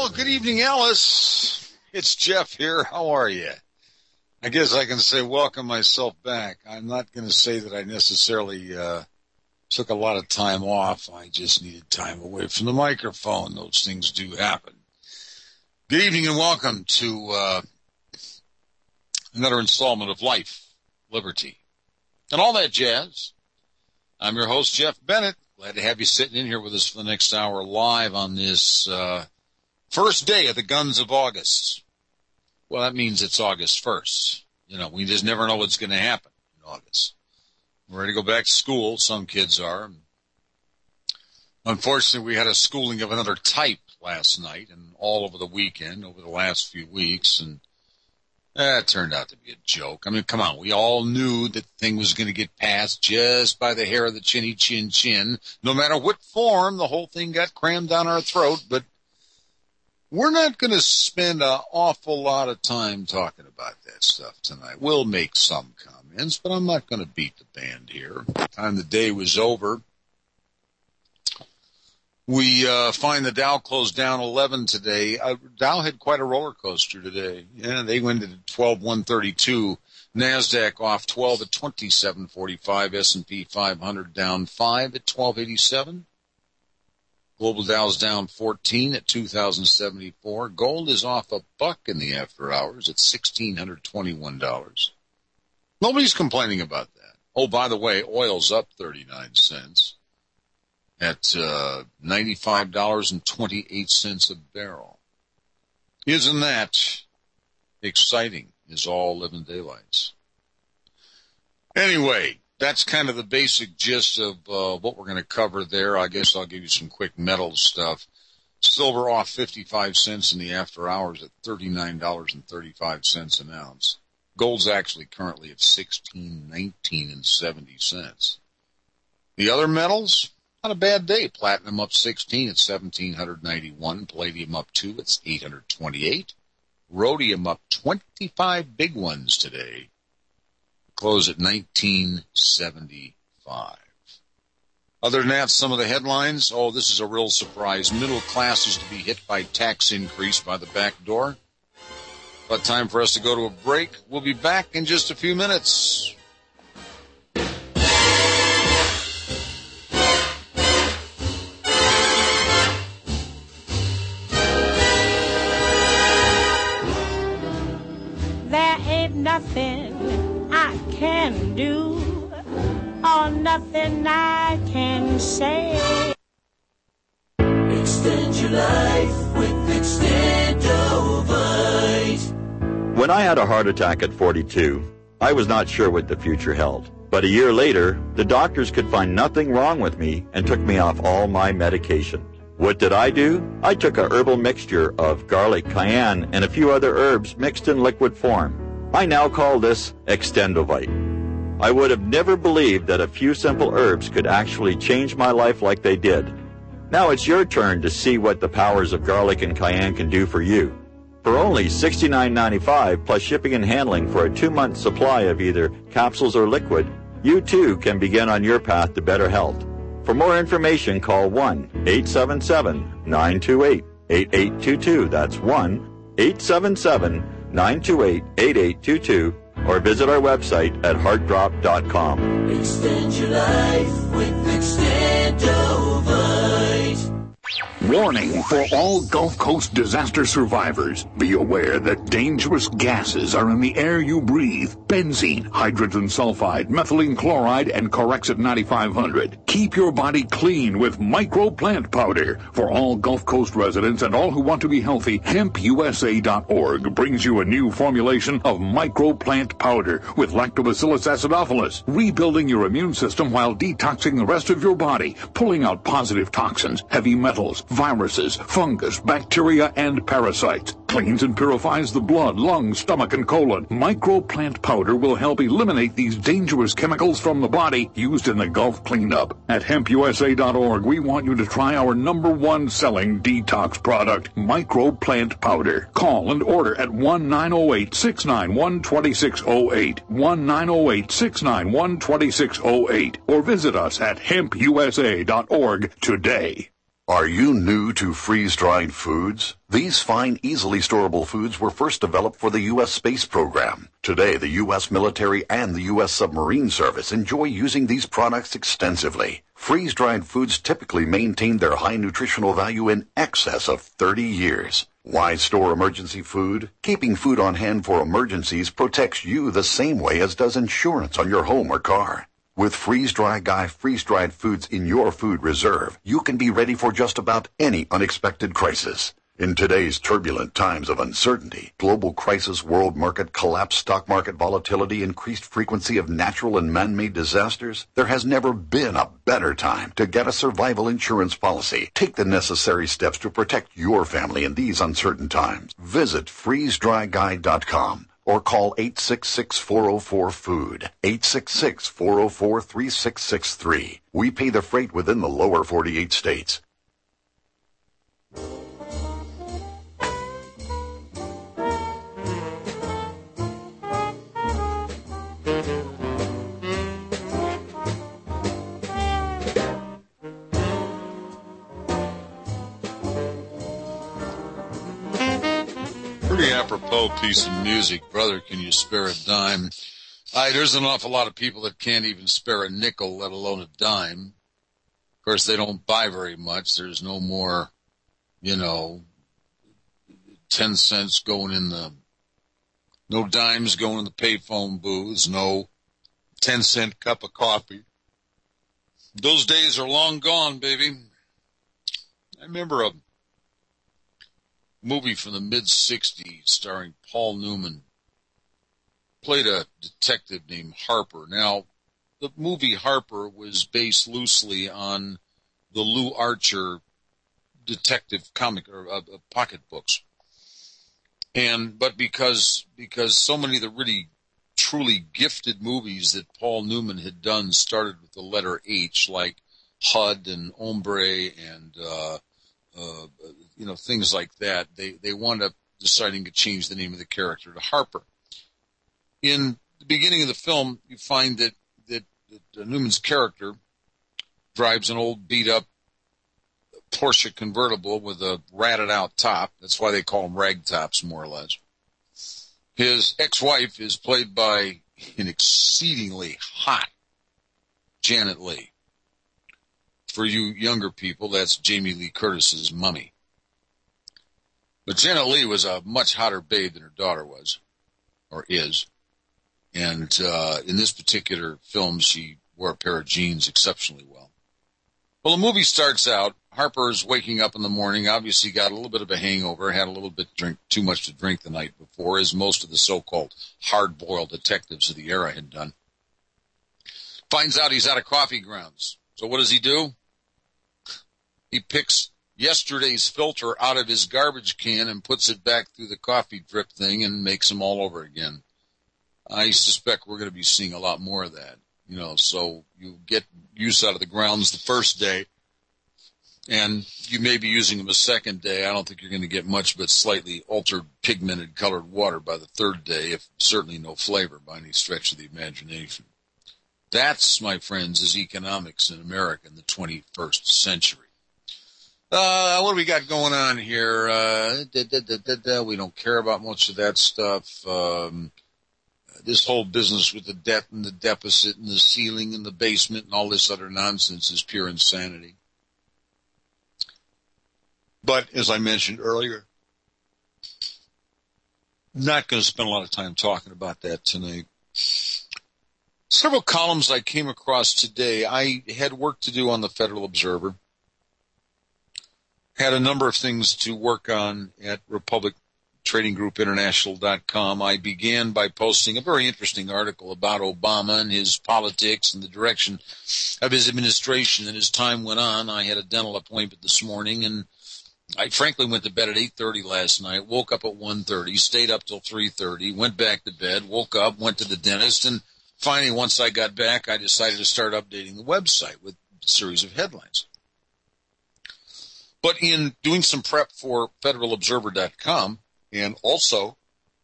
Well, good evening, Alice. It's Jeff here. How are you? I guess I can say welcome myself back. I'm not going to say that I necessarily took a lot of time off. I just needed time away from the microphone. Those things do happen. Good evening and welcome to another installment of Life, Liberty, and all that jazz. I'm your host, Jeff Bennett. Glad to have you sitting in here with us for the next hour live on this first day of the Guns of August. Well, that means it's August 1st. You know, we just never know what's going to happen in August. We're ready to go back to school. Some kids are. Unfortunately, we had a schooling of another type last night and all over the weekend, over the last few weeks, and that turned out to be a joke. I mean, come on, we all knew that the thing was going to get passed just by the hair of the chinny chin chin. No matter what form, the whole thing got crammed down our throat, but we're not going to spend an awful lot of time talking about that stuff tonight. We'll make some comments, but I'm not going to beat the band here. By the time the day was over, we find the Dow closed down 11 today. Dow had quite a roller coaster today. Yeah, they went at 12,132. NASDAQ off 12 at 2745. S&P 500 down 5 at 1287. Global Dow's down 14 at 2,074. Gold is off $1 in the after hours at $1,621. Nobody's complaining about that. Oh, by the way, oil's up 39 cents. At $95.28 a barrel. Isn't that exciting as all living daylights? Anyway, that's kind of the basic gist of what we're going to cover there. I guess I'll give you some quick metal stuff. Silver off 55 cents in the after hours at $39.35 an ounce. Gold's actually currently at $16.19.70. The other metals? Not a bad day. Platinum up 16 at 1,791. Palladium up 2 at 828. Rhodium up 25 big ones today. Close at 1975. Other than that, some of the headlines. Oh, this is a real surprise. Middle class is to be hit by tax increase by the back door. But time for us to go to a break. We'll be back in just a few minutes. Nothing I can do, or nothing I can say. Extend your life with Extendovite. When I had a heart attack at 42, I was not sure what the future held. But a year later, the doctors could find nothing wrong with me and took me off all my medication. What did I do? I took a herbal mixture of garlic, cayenne, and a few other herbs mixed in liquid form. I now call this Extendovite. I would have never believed that a few simple herbs could actually change my life like they did. Now it's your turn to see what the powers of garlic and cayenne can do for you. For only $69.95 plus shipping and handling for a 2-month supply of either capsules or liquid, you too can begin on your path to better health. For more information, call 1-877-928-8822. That's 1-877-928-8822, or visit our website at heartdrop.com. Extend your life with Extendovite. Warning for all Gulf Coast disaster survivors. Be aware that dangerous gases are in the air you breathe. Benzene, hydrogen sulfide, methylene chloride, and Corexit 9500. Keep your body clean with Micro Plant Powder. For all Gulf Coast residents and all who want to be healthy, HempUSA.org brings you a new formulation of Micro Plant Powder with Lactobacillus acidophilus, rebuilding your immune system while detoxing the rest of your body, pulling out positive toxins, heavy metals, viruses, fungus, bacteria, and parasites. Cleans and purifies the blood, lungs, stomach, and colon. Micro Plant Powder will help eliminate these dangerous chemicals from the body used in the Gulf cleanup. At HempUSA.org, we want you to try our #1 selling detox product, Micro Plant Powder. Call and order at 1-908-691-2608, 1-908-691-2608, or visit us at HempUSA.org today. Are you new to freeze-dried foods? These fine, easily storable foods were first developed for the U.S. space program. Today, the U.S. military and the U.S. submarine service enjoy using these products extensively. Freeze-dried foods typically maintain their high nutritional value in excess of 30 years. Why store emergency food? Keeping food on hand for emergencies protects you the same way as does insurance on your home or car. With Freeze-Dry Guy freeze-dried foods in your food reserve, you can be ready for just about any unexpected crisis. In today's turbulent times of uncertainty, global crisis, world market collapse, stock market volatility, increased frequency of natural and man-made disasters, there has never been a better time to get a survival insurance policy. Take the necessary steps to protect your family in these uncertain times. Visit freezedryguy.com. or call 866-404-FOOD, 866-404-3663. We pay the freight within the lower 48 states. Pretty apropos piece of music. Brother, can you spare a dime? There's an awful lot of people that can't even spare a nickel, let alone a dime. Of course, they don't buy very much. There's no more, 10 cents going in no dimes going in the payphone booths, no 10-cent cup of coffee. Those days are long gone, baby. I remember a movie from the mid-'60s starring Paul Newman. Played a detective named Harper. Now, the movie Harper was based loosely on the Lou Archer detective comic or pocket books. But because so many of the really truly gifted movies that Paul Newman had done started with the letter H, like HUD and Hombre and things like that, they wound up deciding to change the name of the character to Harper. In the beginning of the film, you find that Newman's character drives an old beat-up Porsche convertible with a ratted-out top. That's why they call them ragtops, more or less. His ex-wife is played by an exceedingly hot Janet Leigh. For you younger people, that's Jamie Lee Curtis's mummy. But Janet Leigh was a much hotter babe than her daughter was, or is. And in this particular film, she wore a pair of jeans exceptionally well. Well, the movie starts out, Harper's waking up in the morning, obviously got a little bit of a hangover, had a little bit too much to drink the night before, as most of the so-called hard-boiled detectives of the era had done. Finds out he's out of coffee grounds. So what does he do? He picks yesterday's filter out of his garbage can and puts it back through the coffee drip thing and makes them all over again. I suspect we're going to be seeing a lot more of that. So you get use out of the grounds the first day, and you may be using them a second day. I don't think you're going to get much but slightly altered, pigmented colored water by the third day, if certainly no flavor by any stretch of the imagination. That's, my friends, is economics in America in the 21st century. What do we got going on here? We don't care about much of that stuff. This whole business with the debt and the deficit and the ceiling and the basement and all this other nonsense is pure insanity. But as I mentioned earlier, not going to spend a lot of time talking about that tonight. Several columns I came across today. I had work to do on the Federal Observer. Had a number of things to work on at RepublicTradingGroupInternational.com. I began by posting a very interesting article about Obama and his politics and the direction of his administration. And as time went on, I had a dental appointment this morning, and I frankly went to bed at 8:30 last night, woke up at 1:30, stayed up till 3:30, went back to bed, woke up, went to the dentist, and finally, once I got back, I decided to start updating the website with a series of headlines. But in doing some prep for FederalObserver.com and also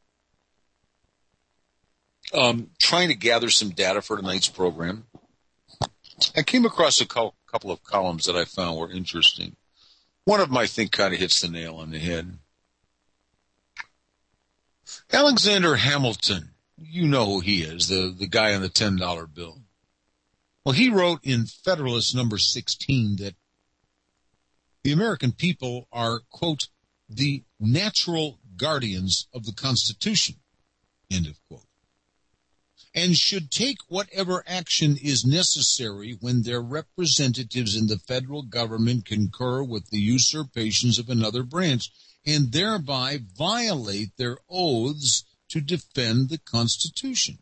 trying to gather some data for tonight's program, I came across a couple of columns that I found were interesting. One of them, I think, kind of hits the nail on the head. Alexander Hamilton, you know who he is, the guy on the $10 bill. Well, he wrote in Federalist number 16 that the American people are, quote, the natural guardians of the Constitution, end of quote, and should take whatever action is necessary when their representatives in the federal government concur with the usurpations of another branch and thereby violate their oaths to defend the Constitution.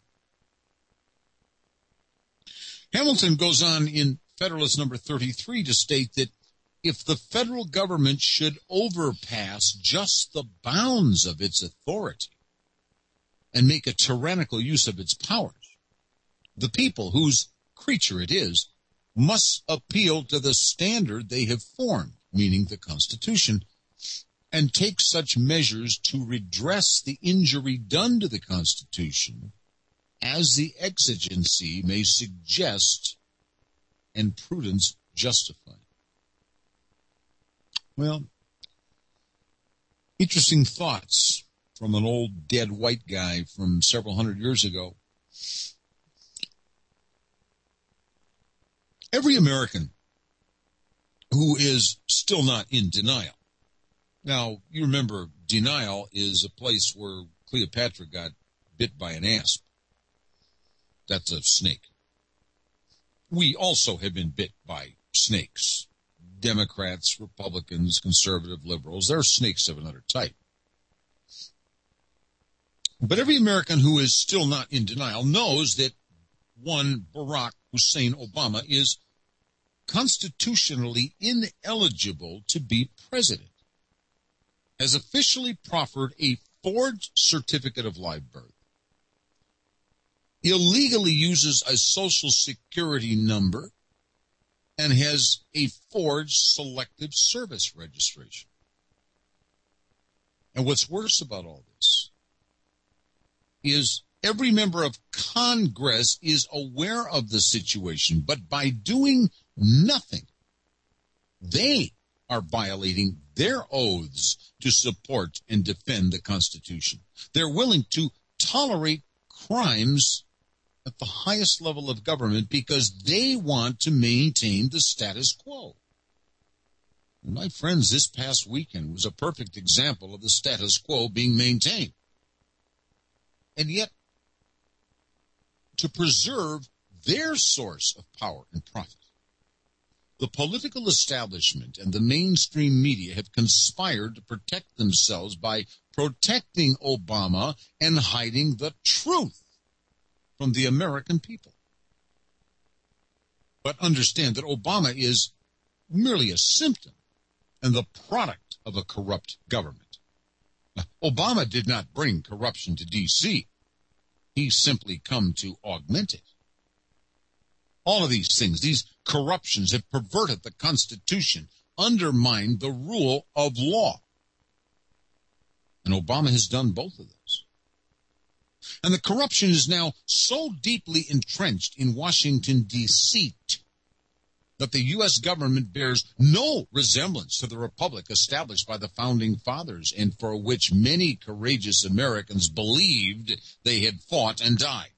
Hamilton goes on in Federalist number 33 to state that if the federal government should overpass just the bounds of its authority and make a tyrannical use of its powers, the people, whose creature it is, must appeal to the standard they have formed, meaning the Constitution, and take such measures to redress the injury done to the Constitution as the exigency may suggest and prudence justify. Well, interesting thoughts from an old dead white guy from several hundred years ago. Every American who is still not in denial. Now, you remember, denial is a place where Cleopatra got bit by an asp. That's a snake. We also have been bit by snakes. Democrats, Republicans, conservative, liberals, they're snakes of another type. But every American who is still not in denial knows that one Barack Hussein Obama is constitutionally ineligible to be president, has officially proffered a forged certificate of live birth, illegally uses a social security number, and has a forged selective service registration. And what's worse about all this is every member of Congress is aware of the situation, but by doing nothing, they are violating their oaths to support and defend the Constitution. They're willing to tolerate crimes at the highest level of government because they want to maintain the status quo. And my friends, this past weekend was a perfect example of the status quo being maintained. And yet, to preserve their source of power and profit, the political establishment and the mainstream media have conspired to protect themselves by protecting Obama and hiding the truth from the American people. But understand that Obama is merely a symptom and the product of a corrupt government. Obama did not bring corruption to D.C. He simply come to augment it. All of these things, these corruptions have perverted the Constitution, undermined the rule of law. And Obama has done both of those. And the corruption is now so deeply entrenched in Washington, D.C., that the U.S. government bears no resemblance to the republic established by the Founding Fathers and for which many courageous Americans believed they had fought and died.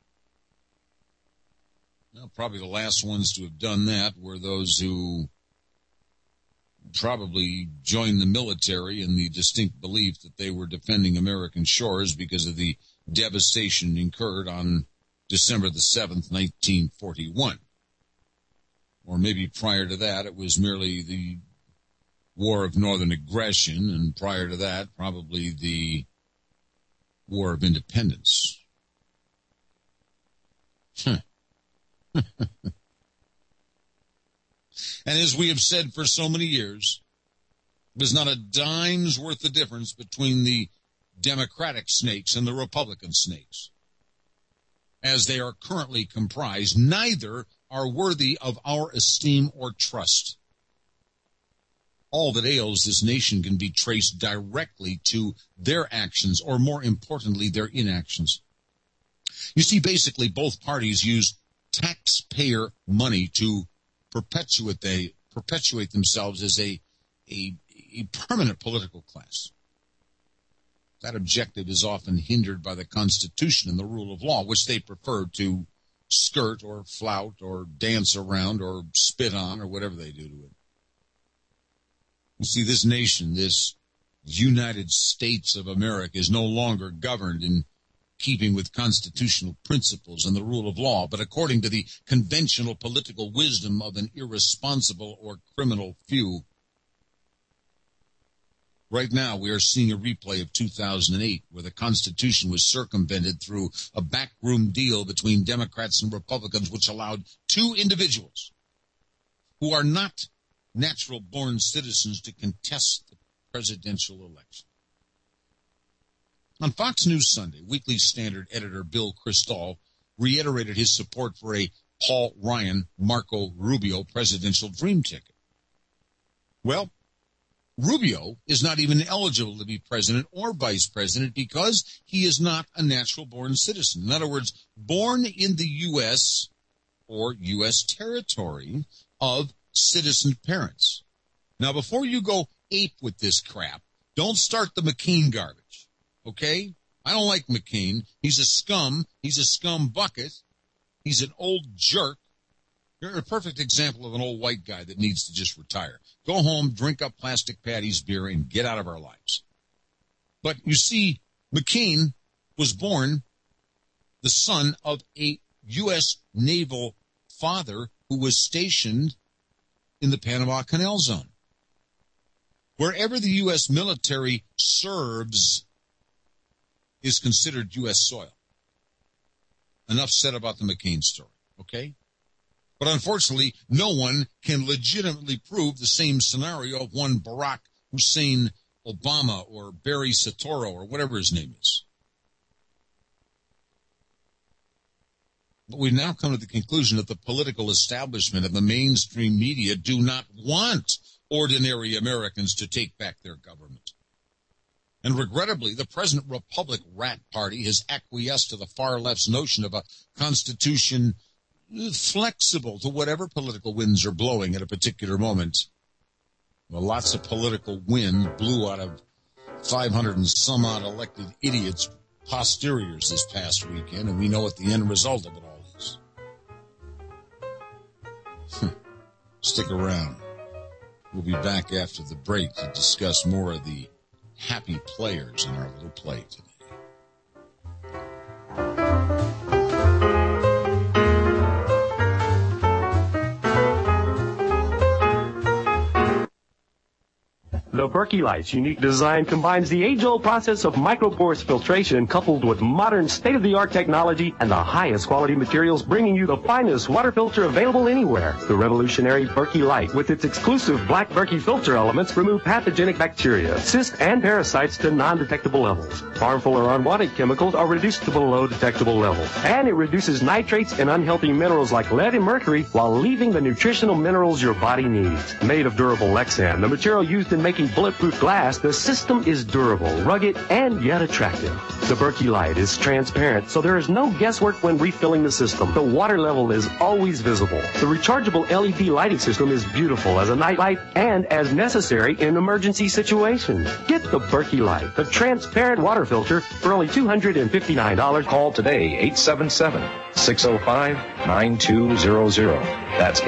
Now, probably the last ones to have done that were those who probably joined the military in the distinct belief that they were defending American shores because of the devastation incurred on December the 7th, 1941. Or maybe prior to that, it was merely the War of Northern Aggression, and prior to that, probably the War of Independence. And as we have said for so many years, there's not a dime's worth of difference between the Democratic snakes and the Republican snakes. As they are currently comprised, neither are worthy of our esteem or trust. All that ails this nation can be traced directly to their actions, or more importantly, their inactions. You see, basically, both parties use taxpayer money to perpetuate themselves as a a permanent political class. That objective is often hindered by the Constitution and the rule of law, which they prefer to skirt or flout or dance around or spit on or whatever they do to it. You see, this nation, this United States of America, is no longer governed in keeping with constitutional principles and the rule of law, but according to the conventional political wisdom of an irresponsible or criminal few. Right now, we are seeing a replay of 2008, where the Constitution was circumvented through a backroom deal between Democrats and Republicans, which allowed two individuals who are not natural-born citizens to contest the presidential election. On Fox News Sunday, Weekly Standard editor Bill Kristol reiterated his support for a Paul Ryan, Marco Rubio presidential dream ticket. Well, Rubio is not even eligible to be president or vice president because he is not a natural-born citizen. In other words, born in the U.S. or U.S. territory of citizen parents. Now, before you go ape with this crap, don't start the McCain garbage, okay? I don't like McCain. He's a scum. He's a scum bucket. He's an old jerk. You're a perfect example of an old white guy that needs to just retire. Go home, drink up Plastic Patty's beer, and get out of our lives. But you see, McCain was born the son of a U.S. naval father who was stationed in the Panama Canal Zone. Wherever the U.S. military serves is considered U.S. soil. Enough said about the McCain story, okay? But unfortunately, no one can legitimately prove the same scenario of one Barack Hussein Obama or Barry Soetoro or whatever his name is. But we've now come to the conclusion that the political establishment and the mainstream media do not want ordinary Americans to take back their government. And regrettably, the present Republic Rat Party has acquiesced to the far left's notion of a constitution flexible to whatever political winds are blowing at a particular moment. Well, lots of political wind blew out of 500 and some odd elected idiots' posteriors this past weekend, and we know what the end result of it all is. Stick around. We'll be back after the break to discuss more of the happy players in our little play today. The Berkey Light's unique design combines the age-old process of micropores filtration coupled with modern state-of-the-art technology and the highest quality materials, bringing you the finest water filter available anywhere. The revolutionary Berkey Light, with its exclusive black Berkey filter elements, remove pathogenic bacteria, cysts, and parasites to non-detectable levels. Harmful or unwanted chemicals are reduced to below detectable levels. And it reduces nitrates and unhealthy minerals like lead and mercury while leaving the nutritional minerals your body needs. Made of durable Lexan, the material used in making bulletproof glass, the system is durable, rugged, and yet attractive. The Berkey Light is transparent, so there is no guesswork when refilling the system. The water level is always visible. The rechargeable LED lighting system is beautiful as a night light and as necessary in emergency situations. Get the Berkey Light, the transparent water filter, for only $259. Call today, 877-605-9200. That's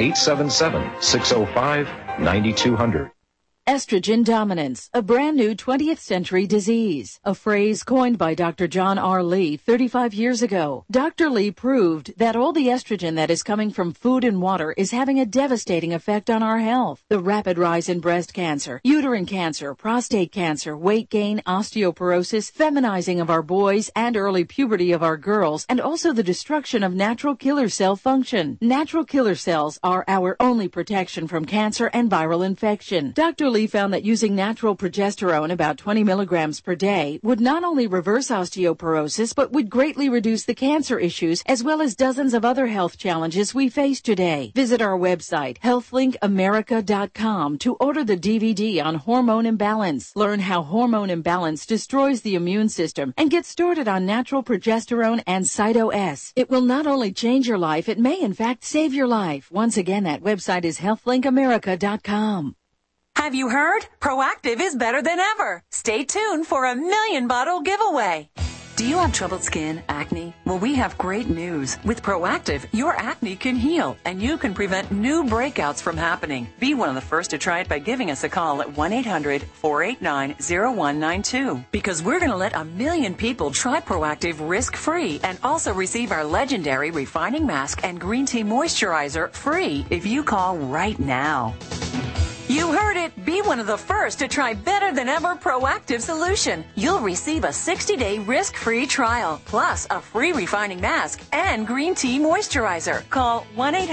877-605-9200. Estrogen dominance, a brand new 20th century disease, a phrase coined by Dr. John R. Lee 35 years ago. Dr. Lee proved that all the estrogen that is coming from food and water is having a devastating effect on our health. The rapid rise in breast cancer, uterine cancer, prostate cancer, weight gain, osteoporosis, feminizing of our boys, and early puberty of our girls, and also the destruction of natural killer cell function. Natural killer cells are our only protection from cancer and viral infection. Dr. Lee found that using natural progesterone, about 20 milligrams per day, would not only reverse osteoporosis, but would greatly reduce the cancer issues as well as dozens of other health challenges we face today. Visit our website, healthlinkAmerica.com, to order the DVD on hormone imbalance. Learn how hormone imbalance destroys the immune system and get started on natural progesterone and Cyto-S. It will not only change your life, it may in fact save your life. Once again, that website is healthlinkAmerica.com. Have you heard? Proactiv is better than ever. Stay tuned for a 1,000,000 bottle giveaway. Do you have troubled skin, acne? Well, we have great news. With Proactiv, your acne can heal, and you can prevent new breakouts from happening. Be one of the first to try it by giving us a call at 1-800-489-0192. Because we're going to let 1,000,000 people try Proactiv risk-free and also receive our legendary refining mask and green tea moisturizer free if you call right now. You heard it. Be one of the first to try better than ever Proactiv solution. You'll receive a 60-day risk-free trial, plus a free refining mask and green tea moisturizer. Call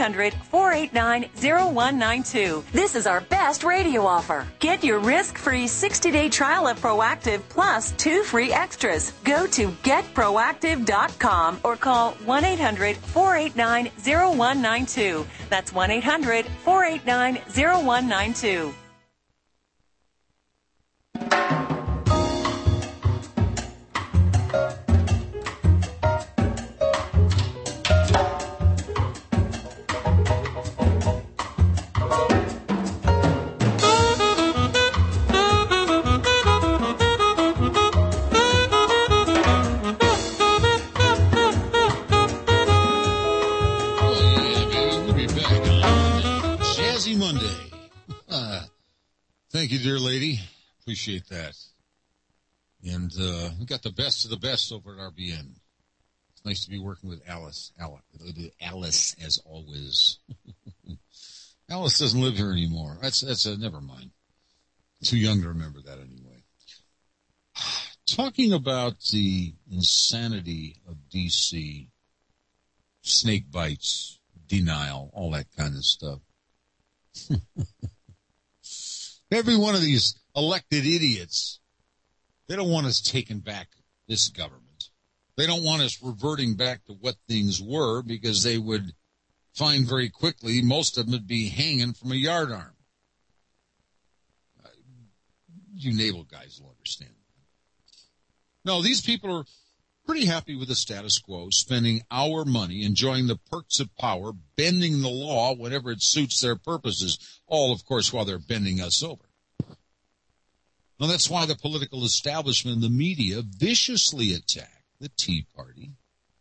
1-800-489-0192. This is our best radio offer. Get your risk-free 60-day trial of Proactiv plus 2 free extras. Go to getproactiv.com or call 1-800-489-0192. That's 1-800-489-0192. Thank you, dear lady. Appreciate that. And we got the best of the best over at RBN. It's nice to be working with Alice. Alice, as always. Alice doesn't live here anymore. That's never mind. Too young to remember that anyway. Talking about the insanity of D.C., snake bites, denial, all that kind of stuff. Every one of these elected idiots, they don't want us taking back this government. They don't want us reverting back to what things were because they would find very quickly most of them would be hanging from a yardarm. You naval guys will understand. No, these people are pretty happy with the status quo, spending our money, enjoying the perks of power, bending the law whenever it suits their purposes, all, of course, while they're bending us over. Now, that's why the political establishment and the media viciously attack the Tea Party.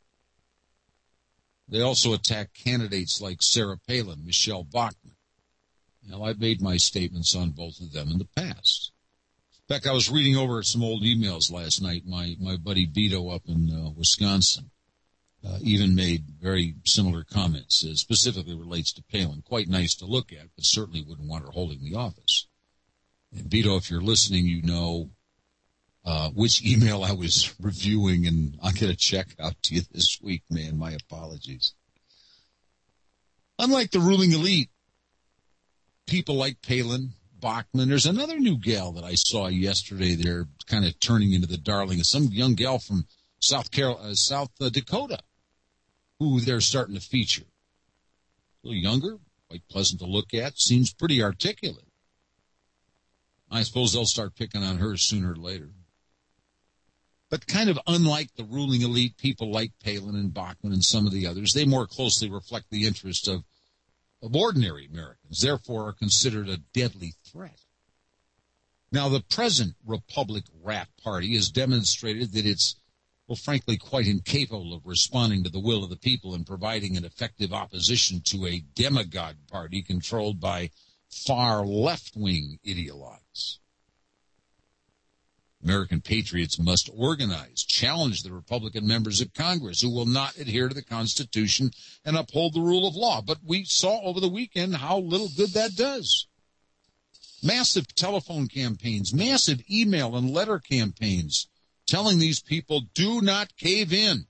They also attack candidates like Sarah Palin, Michelle Bachmann. Now, I've made my statements on both of them in the past. In fact, I was reading over some old emails last night. My buddy Beto up in Wisconsin even made very similar comments, specifically relates to Palin. Quite nice to look at, but certainly wouldn't want her holding the office. And Beto, if you're listening, you know which email I was reviewing, and I'll get a check out to you this week, man. My apologies. Unlike the ruling elite, people like Palin, Bachmann, there's another new gal that I saw yesterday. They're kind of turning into the darling of some young gal from South Dakota, who they're starting to feature. A little younger, quite pleasant to look at, seems pretty articulate. I suppose they'll start picking on her sooner or later. But kind of unlike the ruling elite, people like Palin and Bachmann and some of the others, they more closely reflect the interest of ordinary Americans, therefore are considered a deadly threat. Now, the present Republic Rat Party has demonstrated that it's, well, frankly, quite incapable of responding to the will of the people and providing an effective opposition to a demagogue party controlled by far left-wing ideologues. American patriots must organize, challenge the Republican members of Congress who will not adhere to the Constitution and uphold the rule of law. But we saw over the weekend how little good that does. Massive telephone campaigns, massive email and letter campaigns telling these people, do not cave in.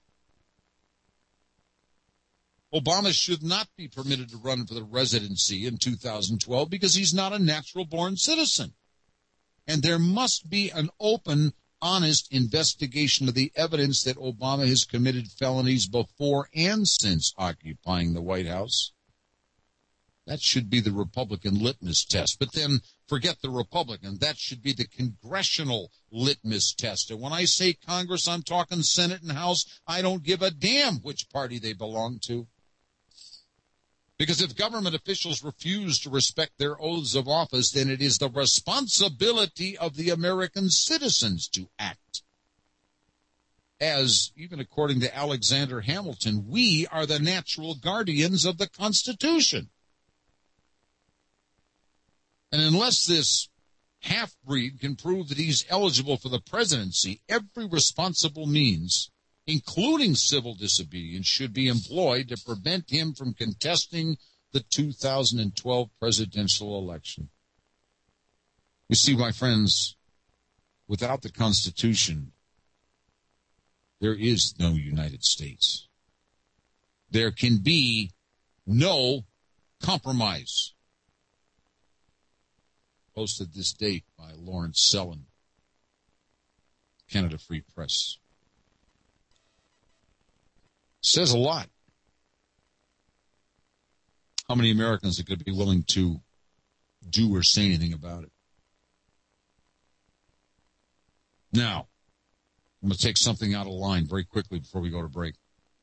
Obama should not be permitted to run for the presidency in 2012 because he's not a natural-born citizen. And there must be an open, honest investigation of the evidence that Obama has committed felonies before and since occupying the White House. That should be the Republican litmus test. But then forget the Republican. That should be the congressional litmus test. And when I say Congress, I'm talking Senate and House. I don't give a damn which party they belong to. Because if government officials refuse to respect their oaths of office, then it is the responsibility of the American citizens to act. As, even according to Alexander Hamilton, we are the natural guardians of the Constitution. And unless this half-breed can prove that he's eligible for the presidency, every responsible means, including civil disobedience, should be employed to prevent him from contesting the 2012 presidential election. You see, my friends, without the Constitution, there is no United States. There can be no compromise. Posted this date by Lawrence Sellin, Canada Free Press. Says a lot. How many Americans are going to be willing to do or say anything about it? Now, I'm going to take something out of line very quickly before we go to break.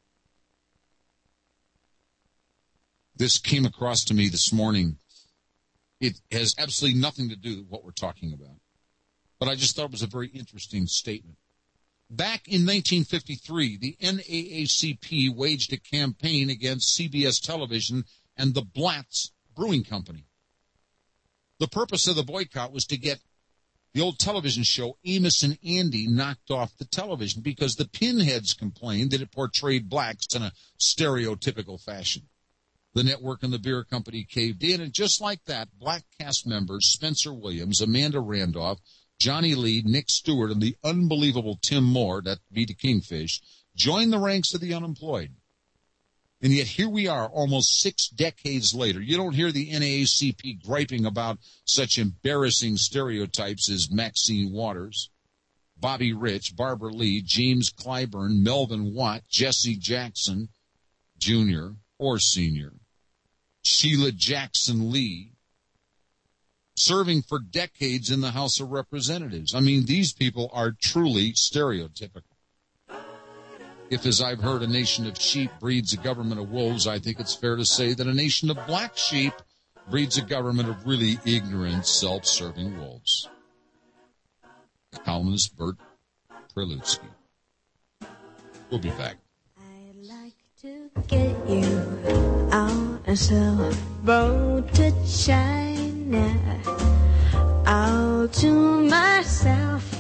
This came across to me this morning. It has absolutely nothing to do with what we're talking about. But I just thought it was a very interesting statement. Back in 1953, the NAACP waged a campaign against CBS Television and the Blatz Brewing Company. The purpose of the boycott was to get the old television show Amos and Andy knocked off the television because the pinheads complained that it portrayed blacks in a stereotypical fashion. The network and the beer company caved in, and just like that, black cast members Spencer Williams, Amanda Randolph, Johnny Lee, Nick Stewart, and the unbelievable Tim Moore, that Vita Kingfish, joined the ranks of the unemployed. And yet here we are almost 6 decades later. You don't hear the NAACP griping about such embarrassing stereotypes as Maxine Waters, Bobby Rich, Barbara Lee, James Clyburn, Melvin Watt, Jesse Jackson, Jr. or Sr., Sheila Jackson Lee, serving for decades in the House of Representatives. I mean, these people are truly stereotypical. If, as I've heard, a nation of sheep breeds a government of wolves, I think it's fair to say that a nation of black sheep breeds a government of really ignorant, self-serving wolves. Columnist Bert Prelutsky. We'll be back. I'd like to get you out and sailboat to China, all to myself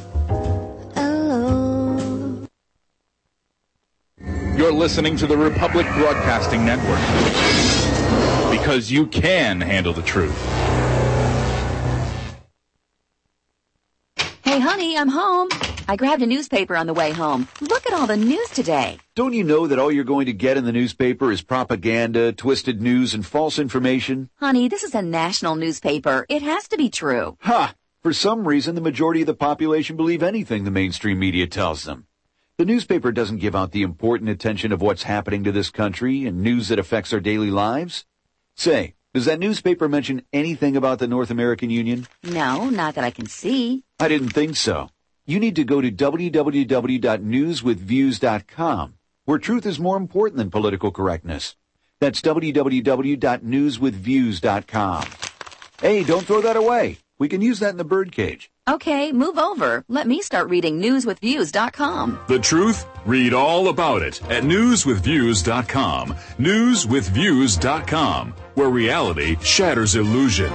alone. You're listening to the Republic Broadcasting Network, because you can handle the truth. Hey, honey, I'm home. I grabbed a newspaper on the way home. Look at all the news today. Don't you know that all you're going to get in the newspaper is propaganda, twisted news, and false information? Honey, this is a national newspaper. It has to be true. Ha! For some reason, the majority of the population believe anything the mainstream media tells them. The newspaper doesn't give out the important attention of what's happening to this country and news that affects our daily lives. Say, does that newspaper mention anything about the North American Union? No, not that I can see. I didn't think so. You need to go to www.newswithviews.com, where truth is more important than political correctness. That's www.newswithviews.com. Hey, don't throw that away. We can use that in the birdcage. Okay, move over. Let me start reading newswithviews.com. The truth? Read all about it at newswithviews.com. Newswithviews.com, where reality shatters illusion.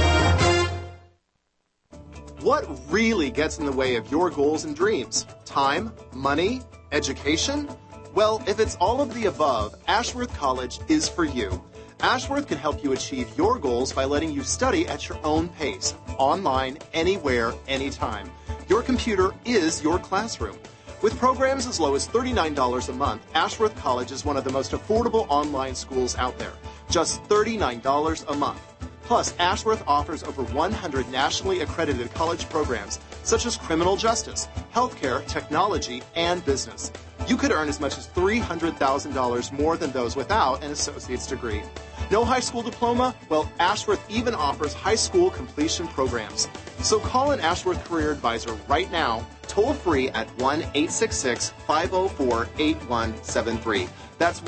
What really gets in the way of your goals and dreams? Time? Money? Education? Well, if it's all of the above, Ashworth College is for you. Ashworth can help you achieve your goals by letting you study at your own pace, online, anywhere, anytime. Your computer is your classroom. With programs as low as $39 a month, Ashworth College is one of the most affordable online schools out there. Just $39 a month. Plus, Ashworth offers over 100 nationally accredited college programs, such as criminal justice, healthcare, technology, and business. You could earn as much as $300,000 more than those without an associate's degree. No high school diploma? Well, Ashworth even offers high school completion programs. So call an Ashworth Career Advisor right now, toll free at 1-866-504-8173. That's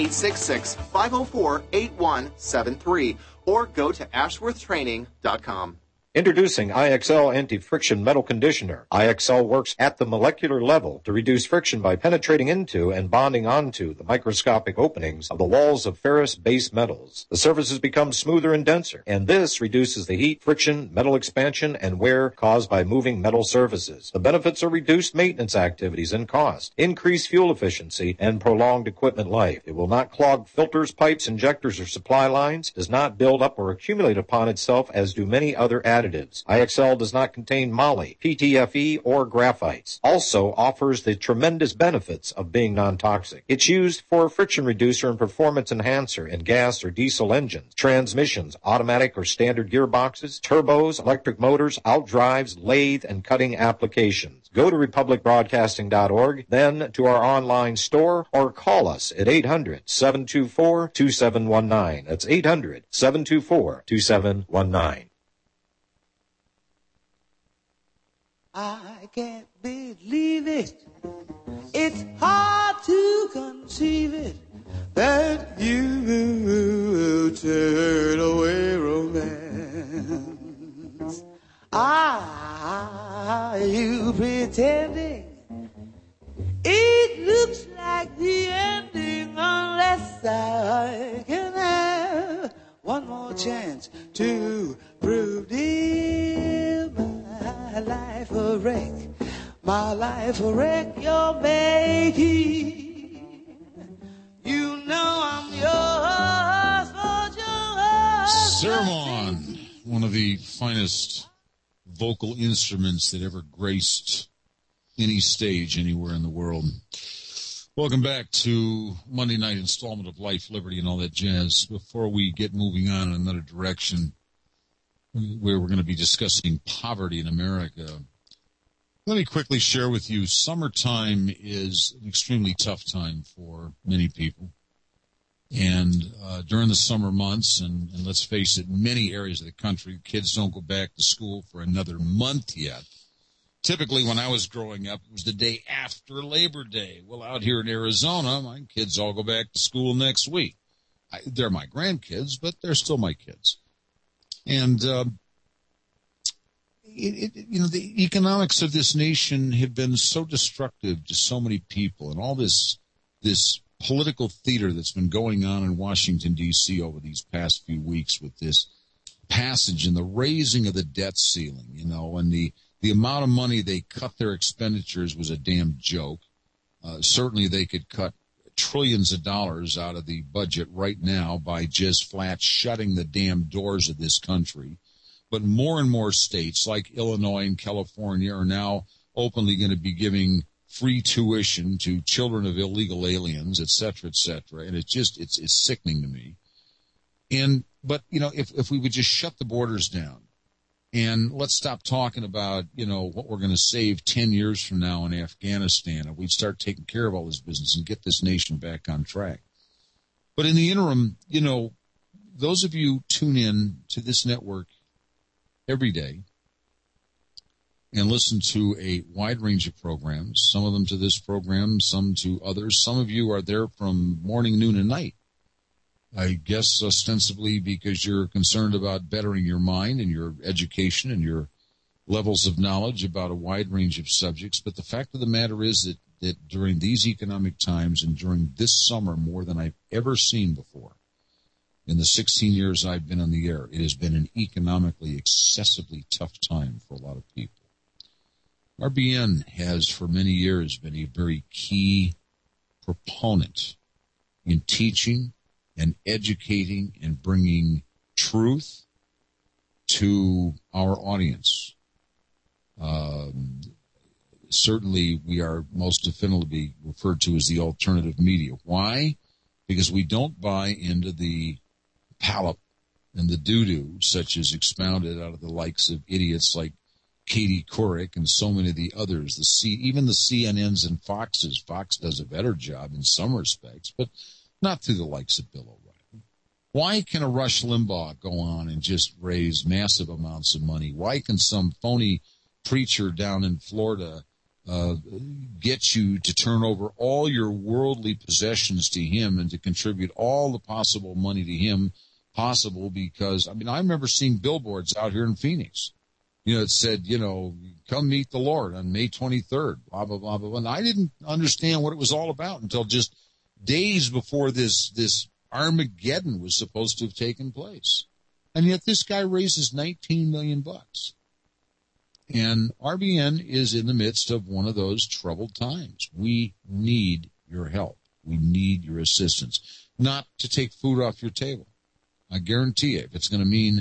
1-866-504-8173. Or go to ashworthtraining.com. Introducing IXL Anti-Friction Metal Conditioner. IXL works at the molecular level to reduce friction by penetrating into and bonding onto the microscopic openings of the walls of ferrous base metals. The surfaces become smoother and denser, and this reduces the heat, friction, metal expansion, and wear caused by moving metal surfaces. The benefits are reduced maintenance activities and cost, increased fuel efficiency, and prolonged equipment life. It will not clog filters, pipes, injectors, or supply lines, does not build up or accumulate upon itself as do many other additives. IXL does not contain moly, PTFE, or graphites. Also offers the tremendous benefits of being non-toxic. It's used for a friction reducer and performance enhancer in gas or diesel engines, transmissions, automatic or standard gearboxes, turbos, electric motors, outdrives, lathe, and cutting applications. Go to republicbroadcasting.org, then to our online store, or call us at 800-724-2719. That's 800-724-2719. I can't believe it. It's hard to conceive it that you will turn away romance. Are you pretending? It looks like the ending unless I can have one more chance to prove dear my life a wreck. My life a wreck you're making. You know I'm yours for yours. Sermon, one of the finest vocal instruments that ever graced any stage anywhere in the world. Welcome back to Monday night installment of Life, Liberty, and all that jazz. Before we get moving on in another direction, where we're going to be discussing poverty in America, let me quickly share with you, summertime is an extremely tough time for many people. And during the summer months, and let's face it, many areas of the country, kids don't go back to school for another month yet. Typically, when I was growing up, it was the day after Labor Day. Well, out here in Arizona, my kids all go back to school next week. They're my grandkids, but they're still my kids. And, the economics of this nation have been so destructive to so many people, and all this political theater that's been going on in Washington, D.C. over these past few weeks with this passage and the raising of the debt ceiling, and the amount of money they cut their expenditures was a damn joke. Certainly they could cut trillions of dollars out of the budget right now by just flat shutting the damn doors of this country. But more and more states like Illinois and California are now openly going to be giving free tuition to children of illegal aliens, et cetera, et cetera. And it's sickening to me. But if we would just shut the borders down and let's stop talking about, what we're going to save 10 years from now in Afghanistan, and we'd start taking care of all this business and get this nation back on track. But in the interim, those of you tune in to this network every day and listen to a wide range of programs, some of them to this program, some to others. Some of you are there from morning, noon, and night. I guess ostensibly because you're concerned about bettering your mind and your education and your levels of knowledge about a wide range of subjects. But the fact of the matter is that during these economic times and during this summer, more than I've ever seen before, in the 16 years I've been on the air, it has been an economically excessively tough time for a lot of people. RBN has for many years been a very key proponent in teaching and educating and bringing truth to our audience. Certainly, we are most definitively referred to as the alternative media. Why? Because we don't buy into the palop and the doo-doo, such as expounded out of the likes of idiots like Katie Couric and so many of the others. Even the CNNs and Foxes. Fox does a better job in some respects, but not through the likes of Bill O'Reilly. Why can a Rush Limbaugh go on and just raise massive amounts of money? Why can some phony preacher down in Florida get you to turn over all your worldly possessions to him and to contribute all the possible money to him possible, because, I mean, I remember seeing billboards out here in Phoenix, it said, come meet the Lord on May 23rd, blah, blah, blah, blah. And I didn't understand what it was all about until just days before this Armageddon was supposed to have taken place. And yet this guy raises $19 million. And RBN is in the midst of one of those troubled times. We need your help. We need your assistance. Not to take food off your table. I guarantee you, if it's going to mean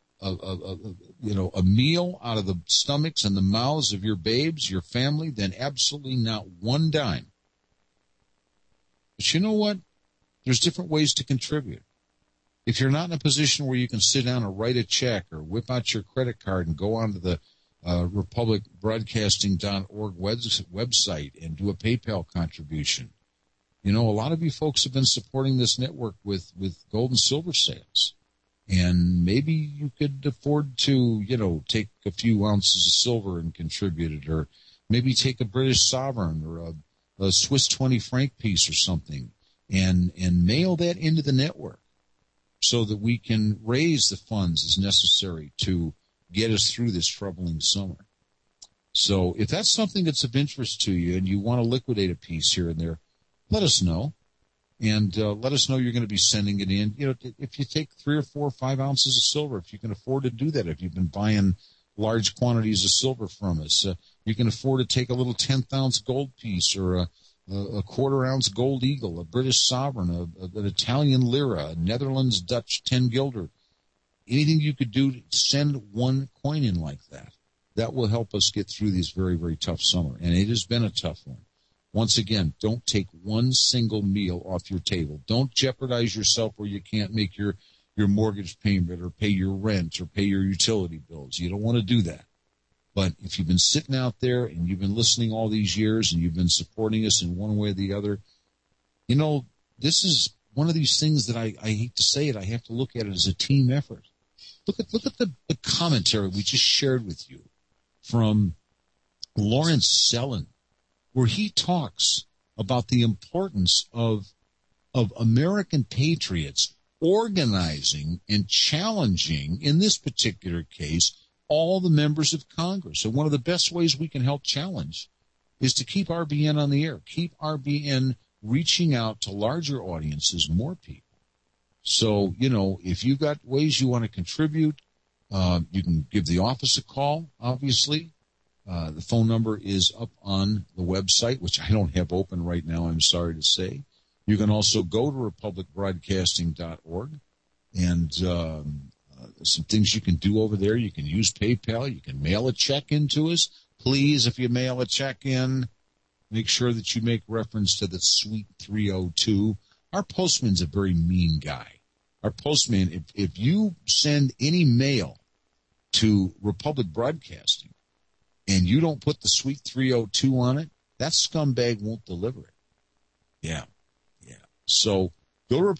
a meal out of the stomachs and the mouths of your babes, your family, then absolutely not one dime. But you know what? There's different ways to contribute. If you're not in a position where you can sit down and write a check or whip out your credit card and go onto the republicbroadcasting.org website and do a PayPal contribution, a lot of you folks have been supporting this network with gold and silver sales. And maybe you could afford to, take a few ounces of silver and contribute it, or maybe take a British sovereign or a Swiss 20 franc piece or something and mail that into the network so that we can raise the funds as necessary to get us through this troubling summer. So if that's something that's of interest to you and you want to liquidate a piece here and there, let us know. And let us know you're going to be sending it in. If you take 3 or 4 or 5 ounces of silver, if you can afford to do that, if you've been buying large quantities of silver from us, you can afford to take a little 10th-ounce gold piece or a quarter-ounce gold eagle, a British sovereign, an Italian lira, a Netherlands Dutch 10 guilder. Anything you could do to send one coin in like that. That will help us get through this very, very tough summer. And it has been a tough one. Once again, don't take one single meal off your table. Don't jeopardize yourself where you can't make your mortgage payment or pay your rent or pay your utility bills. You don't want to do that. But if you've been sitting out there and you've been listening all these years and you've been supporting us in one way or the other, this is one of these things that I hate to say it, I have to look at it as a team effort. Look at the commentary we just shared with you from Lawrence Sellin, where he talks about the importance of American patriots organizing and challenging, in this particular case, all the members of Congress. And one of the best ways we can help challenge is to keep RBN on the air, keep RBN reaching out to larger audiences, more people. So, if you've got ways you want to contribute, you can give the office a call, obviously. The phone number is up on the website, which I don't have open right now, I'm sorry to say. You can also go to republicbroadcasting.org, and some things you can do over there. You can use PayPal. You can mail a check in to us. Please, if you mail a check in, make sure that you make reference to the Suite 302. Our postman's a very mean guy. Our postman, if you send any mail to Republic Broadcasting, and you don't put the Suite 302 on it, that scumbag won't deliver it. Yeah. So go to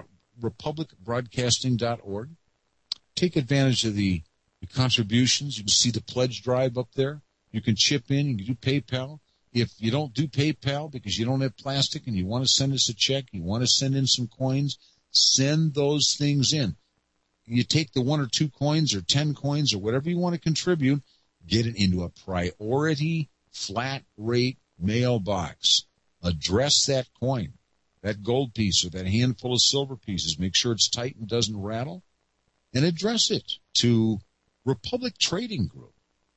republicbroadcasting.org. Take advantage of the contributions. You can see the pledge drive up there. You can chip in. You can do PayPal. If you don't do PayPal because you don't have plastic and you want to send us a check, you want to send in some coins, send those things in. You take the 1 or 2 coins or 10 coins or whatever you want to contribute, get it into a priority flat rate mailbox. Address that coin, that gold piece or that handful of silver pieces. Make sure it's tight and doesn't rattle. And address it to Republic Trading Group.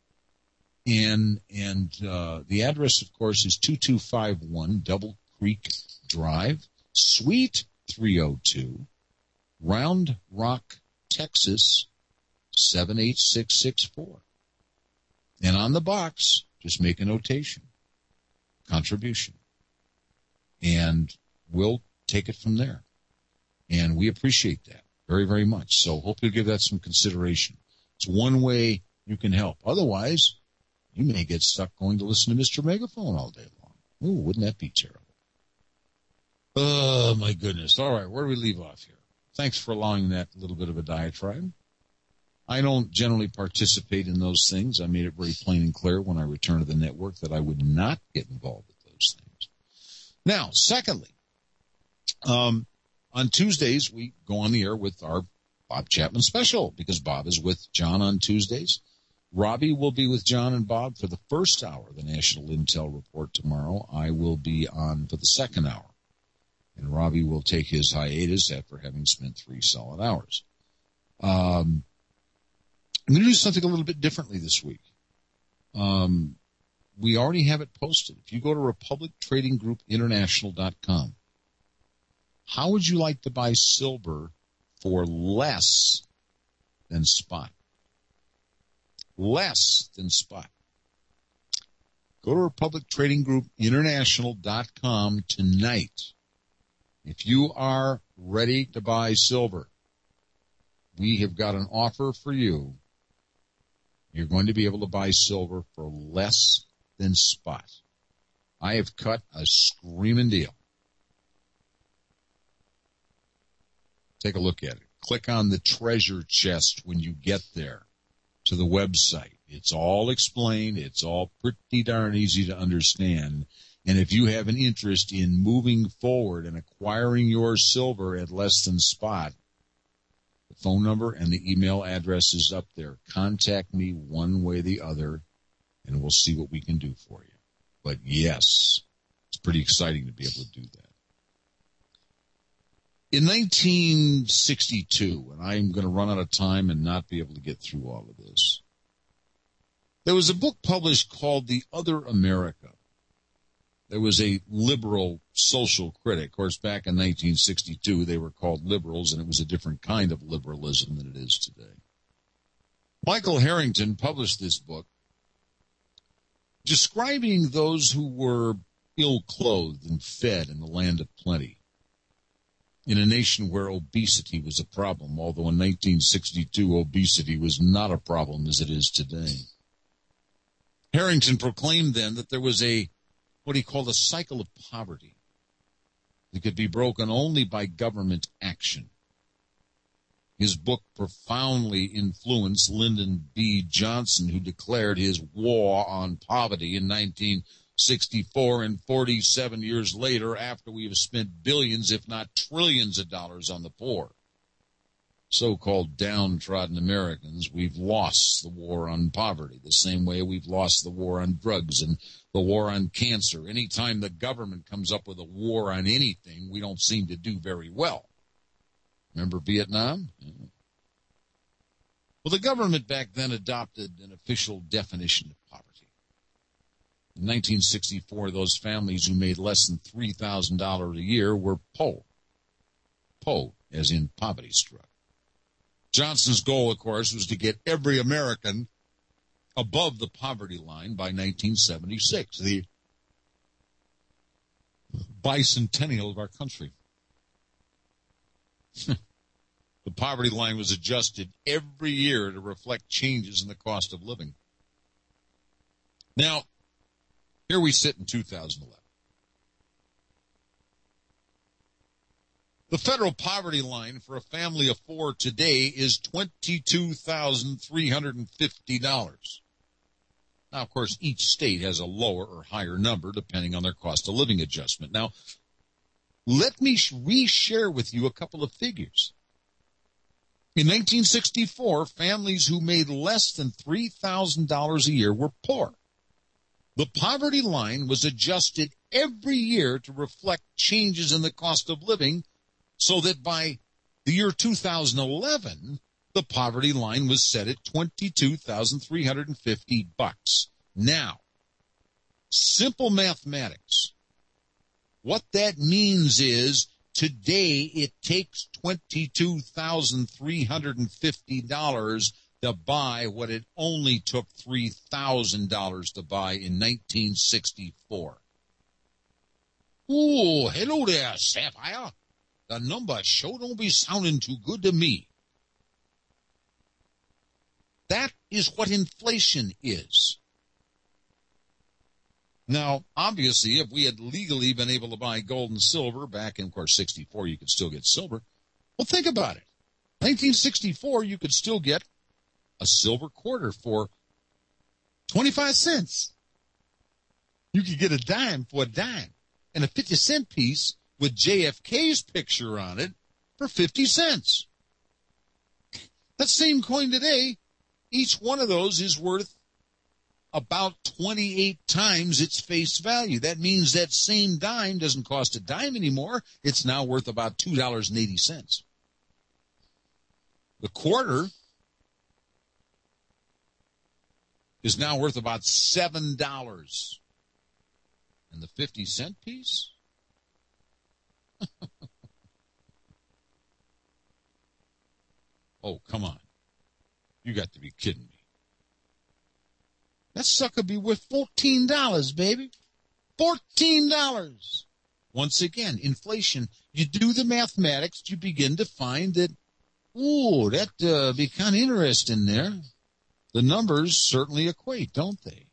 And the address, of course, is 2251 Double Creek Drive, Suite 302, Round Rock, Texas, 78664. And on the box, just make a notation, contribution. And we'll take it from there. And we appreciate that very, very much. So hope you'll give that some consideration. It's one way you can help. Otherwise, you may get stuck going to listen to Mr. Megaphone all day long. Ooh, wouldn't that be terrible? Oh, my goodness. All right, where do we leave off here? Thanks for allowing that little bit of a diatribe. I don't generally participate in those things. I made it very plain and clear when I returned to the network that I would not get involved with those things. Now, secondly, on Tuesdays, we go on the air with our Bob Chapman special because Bob is with John on Tuesdays. Robbie will be with John and Bob for the first hour of the National Intel Report tomorrow. I will be on for the second hour. And Robbie will take his hiatus after having spent 3 solid hours. I'm going to do something a little bit differently this week. We already have it posted. If you go to republictradinggroupinternational.com, how would you like to buy silver for less than spot? Less than spot. Go to republictradinggroupinternational.com tonight. If you are ready to buy silver, we have got an offer for you. You're going to be able to buy silver for less than spot. I have cut a screaming deal. Take a look at it. Click on the treasure chest when you get there to the website. It's all explained. It's all pretty darn easy to understand. And if you have an interest in moving forward and acquiring your silver at less than spot, the phone number and the email address is up there. Contact me one way or the other, and we'll see what we can do for you. But yes, it's pretty exciting to be able to do that. In 1962, and I'm going to run out of time and not be able to get through all of this, there was a book published called The Other America. There was a liberal social critic. Of course, back in 1962, they were called liberals, and it was a different kind of liberalism than it is today. Michael Harrington published this book describing those who were ill-clothed and fed in the land of plenty, in a nation where obesity was a problem, although in 1962 obesity was not a problem as it is today. Harrington proclaimed then that there was what he called a cycle of poverty that could be broken only by government action. His book profoundly influenced Lyndon B. Johnson, who declared his war on poverty in 1964, and 47 years later, after we have spent billions, if not trillions of dollars on the poor, so-called downtrodden Americans, we've lost the war on poverty, the same way we've lost the war on drugs and the war on cancer. Anytime the government comes up with a war on anything, we don't seem to do very well. Remember Vietnam? Yeah. Well, the government back then adopted an official definition of poverty. In 1964, those families who made less than $3,000 a year were poor. Poor, as in poverty-struck. Johnson's goal, of course, was to get every American above the poverty line by 1976, the bicentennial of our country. The poverty line was adjusted every year to reflect changes in the cost of living. Now, here we sit in 2011. The federal poverty line for a family of 4 today is $22,350. Now, of course, each state has a lower or higher number depending on their cost of living adjustment. Now, let me reshare with you a couple of figures. In 1964, families who made less than $3,000 a year were poor. The poverty line was adjusted every year to reflect changes in the cost of living, so that by the year 2011, the poverty line was set at $22,350. Now, simple mathematics. What that means is today it takes $22,350 to buy what it only took $3,000 to buy in 1964. Ooh, hello there, Sapphire. The number sure don't be sounding too good to me. That is what inflation is. Now, obviously, if we had legally been able to buy gold and silver back in, of course, 64, you could still get silver. Well, think about it. 1964, you could still get a silver quarter for 25 cents. You could get a dime for a dime, and a 50-cent piece with JFK's picture on it for 50 cents. That same coin today, each one of those is worth about 28 times its face value. That means that same dime doesn't cost a dime anymore. It's now worth about $2.80. The quarter is now worth about $7. And the 50-cent piece? Oh, come on. You got to be kidding me. That sucker be worth $14, baby. $14. Once again, inflation. You do the mathematics, you begin to find that, ooh, that be kind of interesting there. The numbers certainly equate, don't they?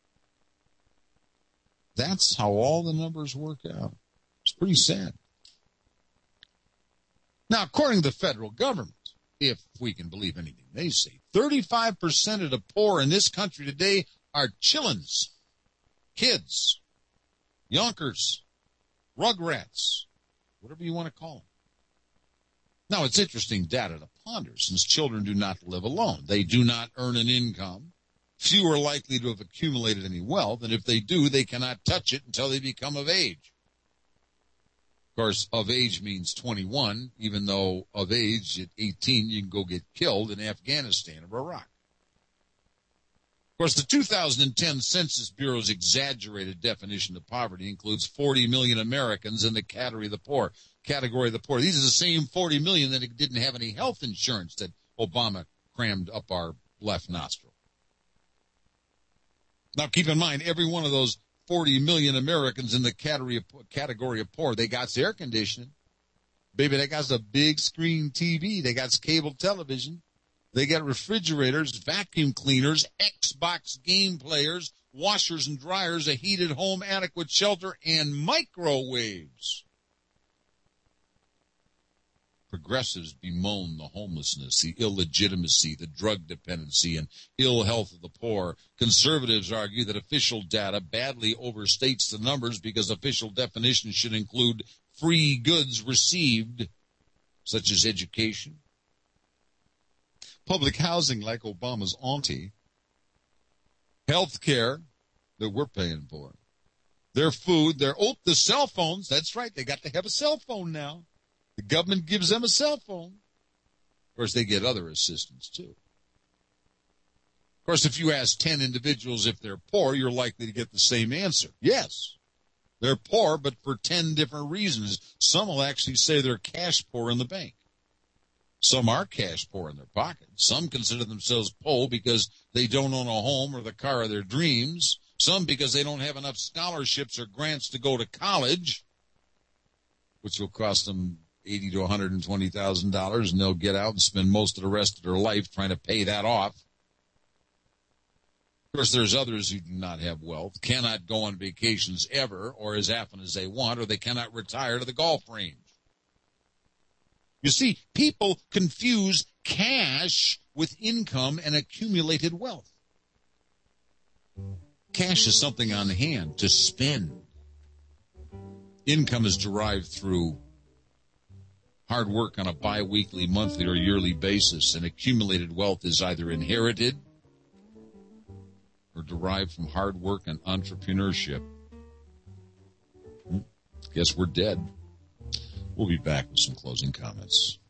That's how all the numbers work out. It's pretty sad. Now, according to the federal government, if we can believe anything they say, 35% of the poor in this country today are chillins, kids, yonkers, rugrats, whatever you want to call them. Now, it's interesting data to ponder, since children do not live alone. They do not earn an income. Few are likely to have accumulated any wealth, and if they do, they cannot touch it until they become of age. Of course, of age means 21, even though of age at 18 you can go get killed in Afghanistan or Iraq. Of course, the 2010 Census Bureau's exaggerated definition of poverty includes 40 million Americans in the category of the poor. These are the same 40 million that didn't have any health insurance that Obama crammed up our left nostril. Now, keep in mind, every one of those 40 million Americans in the category of poor, they got air conditioning. Baby, they got a big screen TV. They got cable television. They got refrigerators, vacuum cleaners, Xbox game players, washers and dryers, a heated home, adequate shelter, and microwaves. Progressives bemoan the homelessness, the illegitimacy, the drug dependency, and ill health of the poor. Conservatives argue that official data badly overstates the numbers because official definitions should include free goods received, such as education, public housing like Obama's auntie, health care that we're paying for, their food, the cell phones. That's right, they got to have a cell phone now. The government gives them a cell phone. Of course, they get other assistance, too. Of course, if you ask 10 individuals if they're poor, you're likely to get the same answer. Yes, they're poor, but for 10 different reasons. Some will actually say they're cash poor in the bank. Some are cash poor in their pocket. Some consider themselves poor because they don't own a home or the car of their dreams. Some because they don't have enough scholarships or grants to go to college, which will cost them $80,000 to $120,000, and they'll get out and spend most of the rest of their life trying to pay that off. Of course, there's others who do not have wealth, cannot go on vacations ever or as often as they want, or they cannot retire to the golf range. You see, people confuse cash with income and accumulated wealth. Cash is something on hand to spend. Income is derived through hard work on a bi-weekly, monthly, or yearly basis, and accumulated wealth is either inherited or derived from hard work and entrepreneurship. Guess we're dead. We'll be back with some closing comments.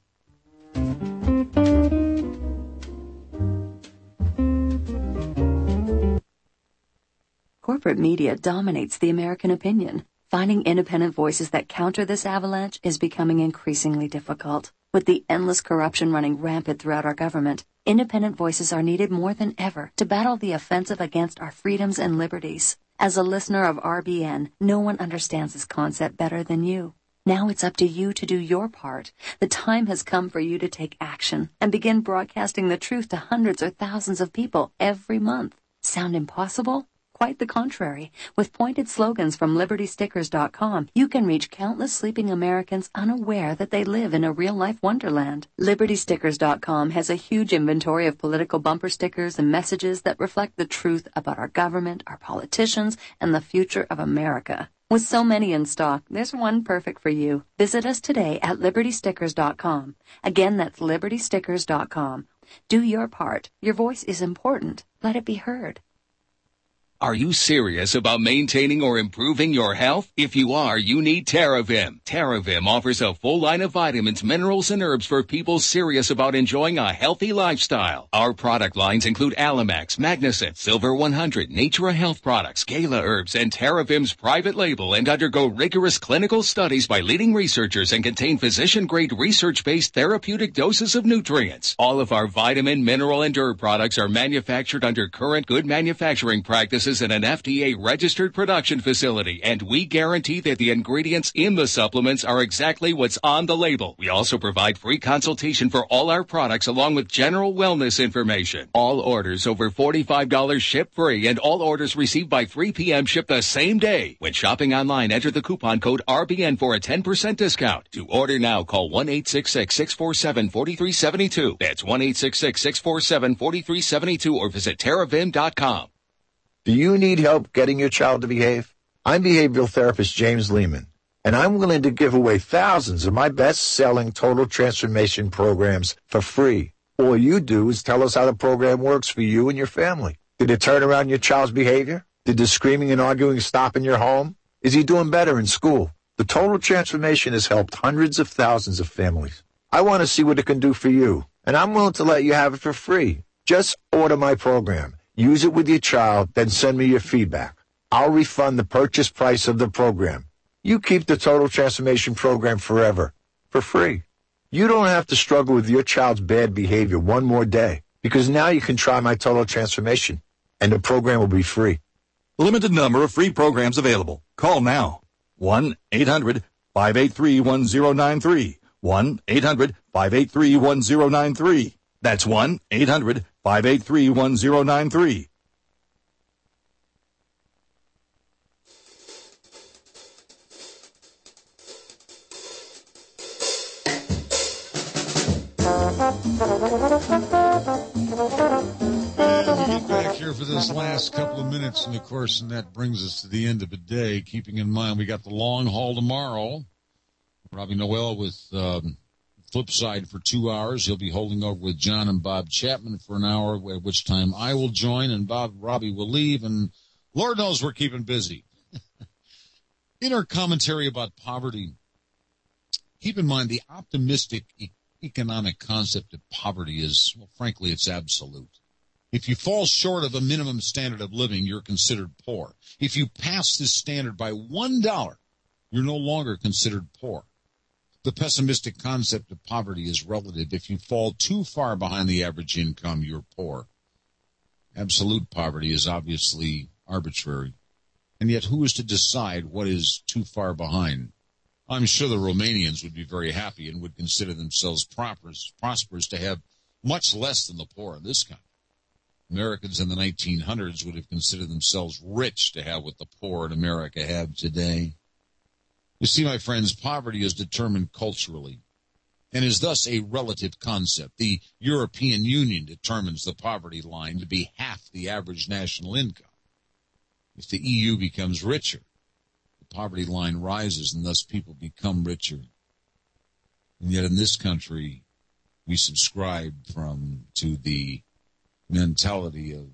Corporate media dominates the American opinion. Finding independent voices that counter this avalanche is becoming increasingly difficult. With the endless corruption running rampant throughout our government, independent voices are needed more than ever to battle the offensive against our freedoms and liberties. As a listener of RBN, no one understands this concept better than you. Now it's up to you to do your part. The time has come for you to take action and begin broadcasting the truth to hundreds or thousands of people every month. Sound impossible? Quite the contrary. With pointed slogans from LibertyStickers.com, you can reach countless sleeping Americans unaware that they live in a real-life wonderland. LibertyStickers.com has a huge inventory of political bumper stickers and messages that reflect the truth about our government, our politicians, and the future of America. With so many in stock, there's one perfect for you. Visit us today at LibertyStickers.com. Again, that's LibertyStickers.com. Do your part. Your voice is important. Let it be heard. Are you serious about maintaining or improving your health? If you are, you need TerraVim. TerraVim offers a full line of vitamins, minerals, and herbs for people serious about enjoying a healthy lifestyle. Our product lines include Alamax, Magnicent, Silver 100, Natura Health Products, Gala Herbs, and TerraVim's private label, and undergo rigorous clinical studies by leading researchers and contain physician-grade research-based therapeutic doses of nutrients. All of our vitamin, mineral, and herb products are manufactured under current good manufacturing practices in an FDA-registered production facility, and we guarantee that the ingredients in the supplements are exactly what's on the label. We also provide free consultation for all our products along with general wellness information. All orders over $45 ship free, and all orders received by 3 p.m. ship the same day. When shopping online, enter the coupon code RBN for a 10% discount. To order now, call 1-866-647-4372. That's 1-866-647-4372 or visit TerraVim.com. Do you need help getting your child to behave? I'm behavioral therapist James Lehman, and I'm willing to give away thousands of my best-selling total transformation programs for free. All you do is tell us how the program works for you and your family. Did it turn around your child's behavior? Did the screaming and arguing stop in your home? Is he doing better in school? The total transformation has helped hundreds of thousands of families. I want to see what it can do for you, and I'm willing to let you have it for free. Just order my program. Use it with your child, then send me your feedback. I'll refund the purchase price of the program. You keep the Total Transformation Program forever, for free. You don't have to struggle with your child's bad behavior one more day, because now you can try my Total Transformation, and the program will be free. Limited number of free programs available. Call now. 1-800-583-1093. 1-800-583-1093. That's 1-800-583-1093. We'll get back here for this last couple of minutes, and of course, and that brings us to the end of the day, keeping in mind we got the long haul tomorrow. Robbie Noel with Flipside for 2 hours. He'll be holding over with John and Bob Chapman for an hour, at which time I will join, and Robbie will leave, and Lord knows we're keeping busy. In our commentary about poverty, keep in mind the optimistic economic concept of poverty is, well, frankly, it's absolute. If you fall short of a minimum standard of living, you're considered poor. If you pass this standard by $1, you're no longer considered poor. The pessimistic concept of poverty is relative. If you fall too far behind the average income, you're poor. Absolute poverty is obviously arbitrary. And yet, who is to decide what is too far behind? I'm sure the Romanians would be very happy and would consider themselves prosperous to have much less than the poor in this country. Americans in the 1900s would have considered themselves rich to have what the poor in America have today. You see, my friends, poverty is determined culturally and is thus a relative concept. The European Union determines the poverty line to be half the average national income. If the EU becomes richer, the poverty line rises and thus people become richer. And yet in this country, we subscribe to the mentality of,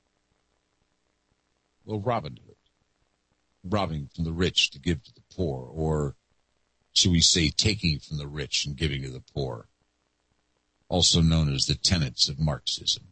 well, Robin Hood, robbing from the rich to give to the poor, or should we say taking from the rich and giving to the poor, also known as the tenets of Marxism.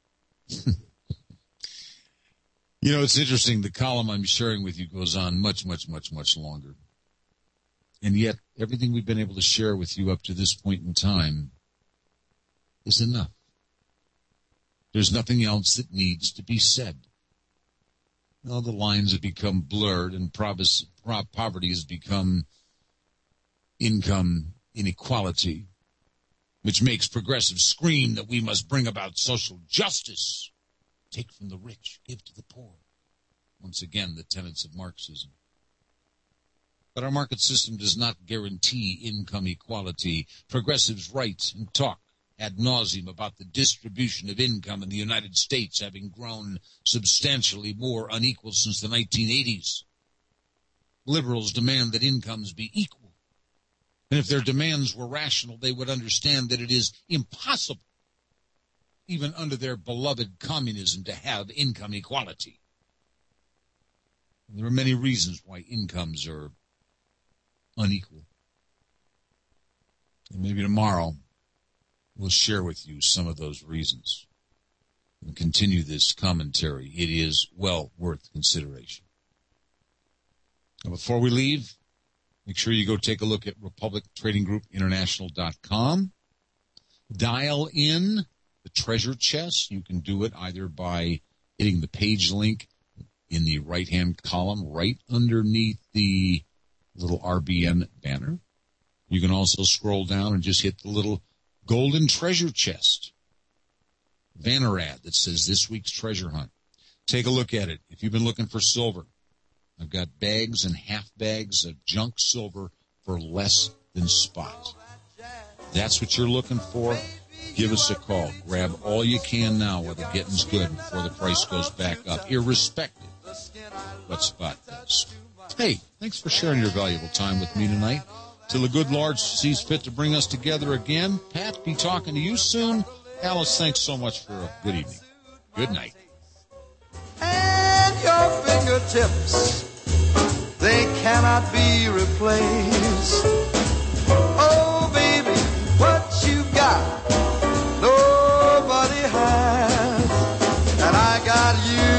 You know, it's interesting. The column I'm sharing with you goes on much, much, much, much longer. And yet, everything we've been able to share with you up to this point in time is enough. There's nothing else that needs to be said. Well, the lines have become blurred, and poverty has become income inequality, which makes progressives scream that we must bring about social justice. Take from the rich, give to the poor. once again, the tenets of Marxism. But our market system does not guarantee income equality. Progressives write and talk ad nauseum about the distribution of income in the United States having grown substantially more unequal since the 1980s. Liberals demand that incomes be equal. And if their demands were rational, they would understand that it is impossible, even under their beloved communism, to have income equality. And there are many reasons why incomes are unequal. And maybe tomorrow we'll share with you some of those reasons and continue this commentary. It is well worth consideration. Now, before we leave, make sure you go take a look at RepublicTradingGroupInternational.com. Dial in the treasure chest. You can do it either by hitting the page link in the right-hand column right underneath the little RBN banner. You can also scroll down and just hit the little golden treasure chest banner ad that says this week's treasure hunt. Take a look at it. If you've been looking for silver, I've got bags and half bags of junk silver for less than spot. That's what you're looking for. Give us a call. Grab all you can now while the getting's good before the price goes back up, irrespective of what spot does. Hey, thanks for sharing your valuable time with me tonight. Till the good Lord sees fit to bring us together again. Pat, be talking to you soon. Alice, thanks so much for a good evening. Good night. And your fingertips, they cannot be replaced. Oh, baby, what you got, nobody has. And I got you.